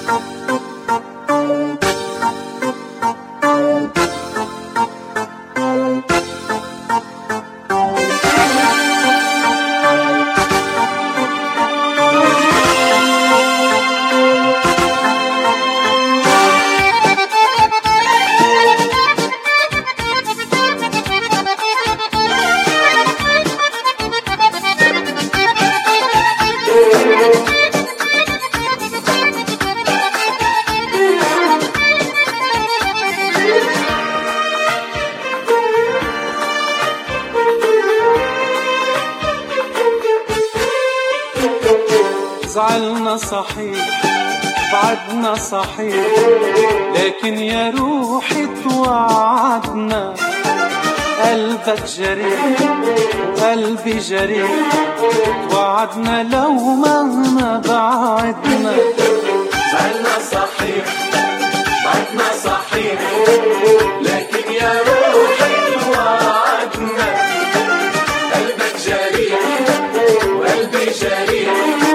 زعلنا صحيح بعدنا صحيح، لكن يا روحي توعدنا. قلبك جريح وقلبي جريح، توعدنا لو مهما بعدنا. زعلنا صحيح بعدنا صحيح، لكن يا روحي توعدنا. قلبك جريح وقلبي جريح،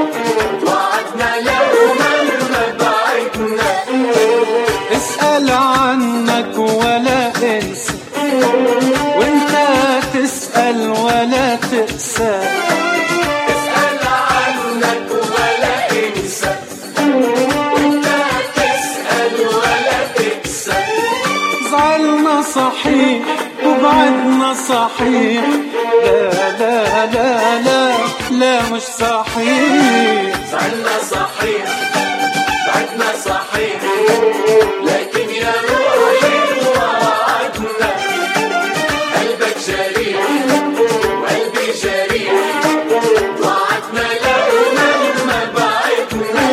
اسأل عنك ولا انسى، وانت تسأل ولا تقسى. اسأل عنك ولا انسى، وانت تسأل ولا تقسى. زعلنا صحيح وبعدنا صحيح، لا لا لا لا لا مش صحيح. زعلنا صحيح بعدنا صحيح، لكن يا روحي توعدنا. قلبك جريح وقلبي جريح، توعدنا لو مهما بعدنا.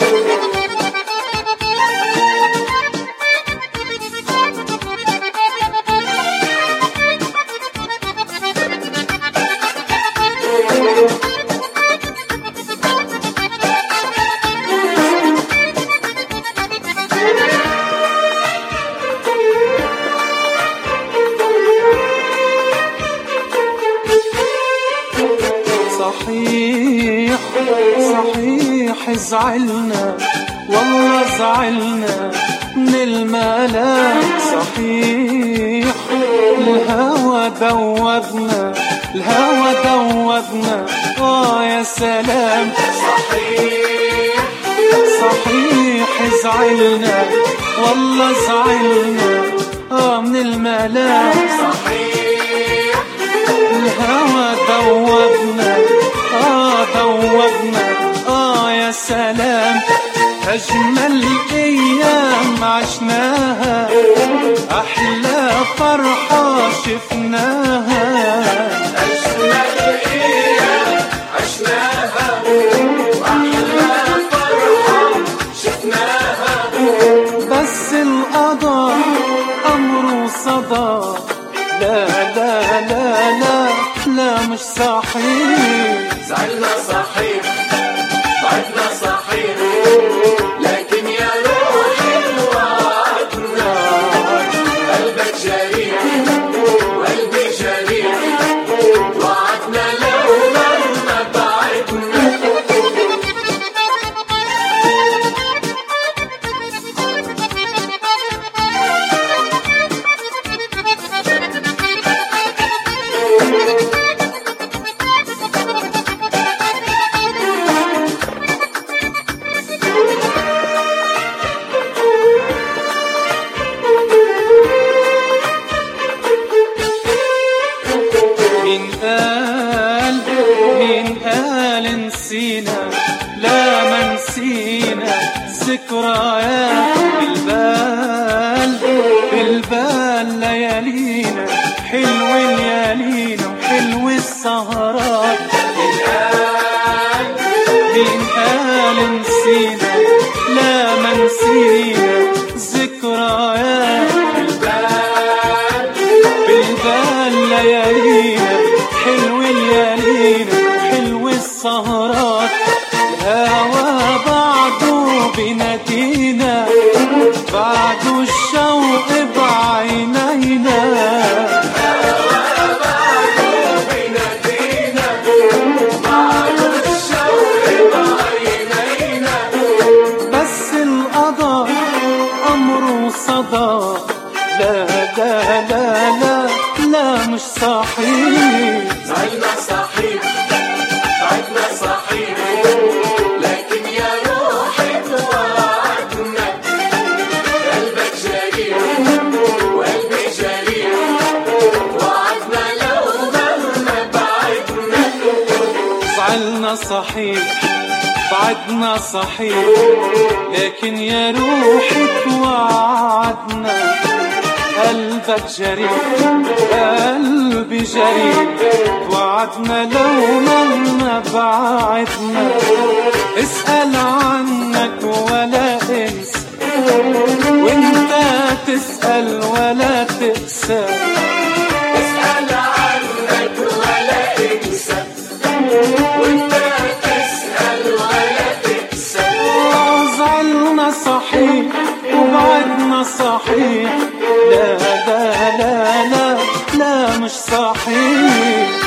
صحيح صحيح زعلنا، والله زعلنا من الملاك. صحيح الهوى دوبنا، الهوى دوبنا. يا سلام. صحيح صحيح زعلنا، والله زعلنا من الملاك. صحيح الهوى دوبنا، دوبنا. يا سلام. أجمل أيام عشناها، أحلى فرحة شفناها. أجمل أيام عشناها، وأحلى فرحة شفناها. بس القضاء أمره صدى، لا لا لا لا لا مش صحيح. زعلنا صحيح بعدنا صحيح، لكن يا روحي توعدنا. قلبك جريح وقلبي جريح، توعدنا لو مهما بعدنا. مين قال نسينا؟ لا ما نسينا ذكريات. بالبال ليالينا، حلو ليالينا وحلو السهرات. مين قال نسينا؟ لا ما نسينا ذكريات. بالبال ليالينا، حلو ليالينا حلو السهرات. الهوى بعده بنادينا، بعده الشوق بعينينا. الهوى بعده بنادينا، بعده الشوق بعينينا. بس مش صحيح. زعلنا صحيح بعدنا صحيح، لكن يا روحي توعدنا. قلبك جريح وقلبي جريح، وعدنا لو مهما بعدنا. زعلنا صحيح بعدنا صحيح، لكن يا روحي توعدنا. قلبك جريح قلبي جريح، وعدنا لو مهما بعدنا. اسأل عنك ولا انسى، وانت تسأل ولا تقسى. اسأل عنك ولا انسى، وانت تسأل ولا تقسى. زعلنا صحيح وبعدنا صحيح، لا لا لا لا لا مش صحيح.